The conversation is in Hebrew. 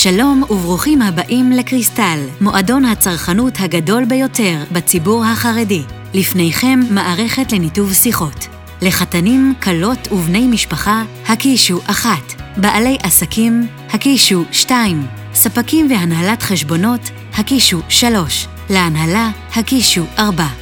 שלום וברוכים הבאים לקריסטל, מועדון הצרכנות הגדול ביותר בציבור החרדי. לפניכם מערכת לניתוב שיחות. לחתנים, קלות ובני משפחה, הקישו 1. בעלי עסקים, הקישו 2. ספקים והנהלת חשבונות, הקישו 3. להנהלה, הקישו 4.